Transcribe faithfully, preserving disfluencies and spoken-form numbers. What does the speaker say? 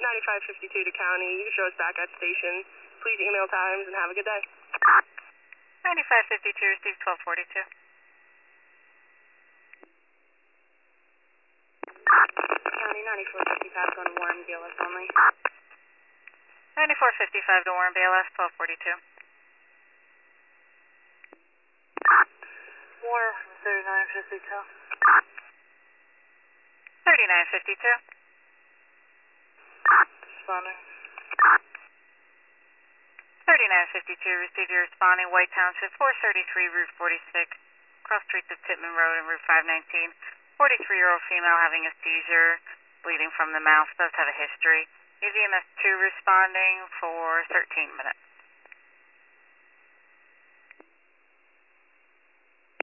ninety-five fifty-two to County. You can show us back at station. Please email times and have a good day. ninety-five fifty-two, receive twelve forty-two. County ninety-four fifty-five going to Warren, B L S only. ninety-four fifty-five to Warren, B L S, twelve forty-two. Warren from thirty-nine fifty-two. thirty-nine fifty-two. Responding. thirty-nine fifty-two, receive your responding, White Township, four thirty-three, Route forty-six, cross streets of Pittman Road and Route five nineteen. forty-three-year-old female having a seizure, bleeding from the mouth, does have a history. E V M S two responding for thirteen minutes.